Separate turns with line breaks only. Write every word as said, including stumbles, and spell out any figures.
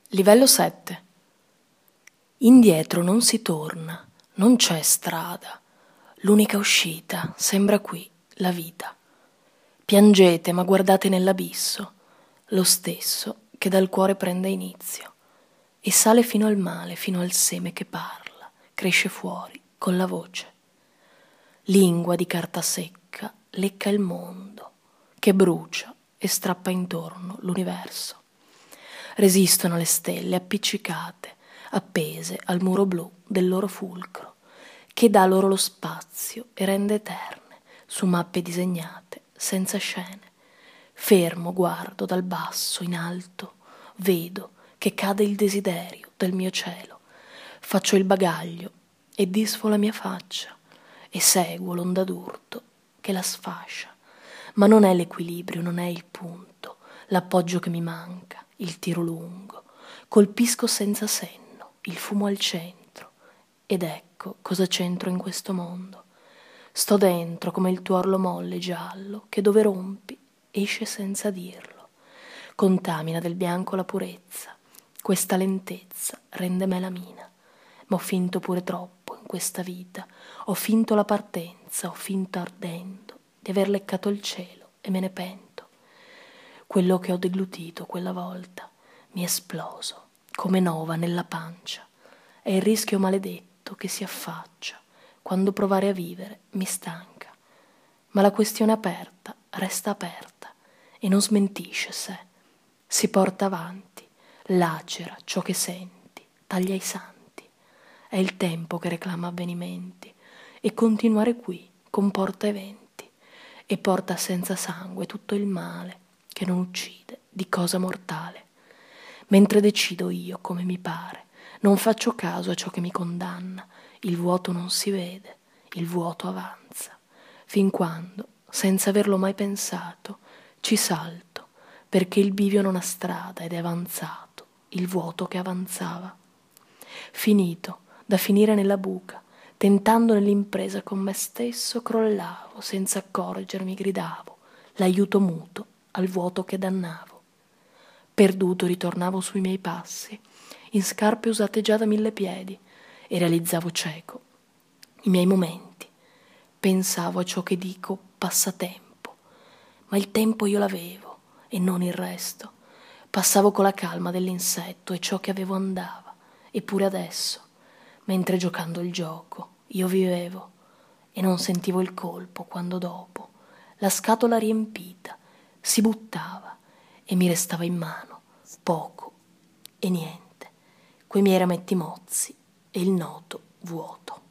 Livello sette. Indietro non si torna, non c'è strada. L'unica uscita sembra qui, la vita. Piangete ma guardate nell'abisso, lo stesso che dal cuore prende inizio. E sale fino al male, fino al seme che parla, cresce fuori con la voce. Lingua di carta secca lecca il mondo, che brucia e strappa intorno l'universo. Resistono le stelle appiccicate, appese al muro blu del loro fulcro, che dà loro lo spazio e rende eterne, su mappe disegnate, senza scene. Fermo guardo dal basso in alto, vedo che cade il desiderio del mio cielo. Faccio il bagaglio e disfo la mia faccia e seguo l'onda d'urto che la sfascia. Ma non è l'equilibrio, non è il punto, l'appoggio che mi manca, il tiro lungo. Colpisco senza senno, il fumo al centro. Ed ecco cosa c'entro in questo mondo. Sto dentro come il tuo orlo molle giallo che dove rompi esce senza dirlo. Contamina del bianco la purezza. Questa lentezza rende melamina. Ma ho finto pure troppo in questa vita. Ho finto la partenza, ho finto ardendo di aver leccato il cielo e me ne pento. Quello che ho deglutito quella volta mi è esploso come nova nella pancia. È il rischio maledetto che si affaccia quando provare a vivere mi stanca. Ma la questione aperta resta aperta e non smentisce sé. Si porta avanti, lacera ciò che senti, taglia i santi. È il tempo che reclama avvenimenti e continuare qui comporta eventi e porta senza sangue tutto il male che non uccide di cosa mortale. Mentre decido io come mi pare, non faccio caso a ciò che mi condanna, il vuoto non si vede, il vuoto avanza, fin quando, senza averlo mai pensato, ci salto, perché il bivio non ha strada ed è avanzato il vuoto che avanzava. Finito, da finire nella buca, tentando nell'impresa con me stesso, crollavo, senza accorgermi gridavo, l'aiuto muto al vuoto che dannavo. Perduto ritornavo sui miei passi, in scarpe usate già da mille piedi, e realizzavo cieco i miei momenti. Pensavo a ciò che dico passatempo, ma il tempo io l'avevo e non il resto. Passavo con la calma dell'insetto e ciò che avevo andava, eppure adesso, mentre giocando il gioco, io vivevo e non sentivo il colpo quando dopo la scatola riempita si buttava e mi restava in mano poco e niente, quei miei rametti mozzi e il noto vuoto.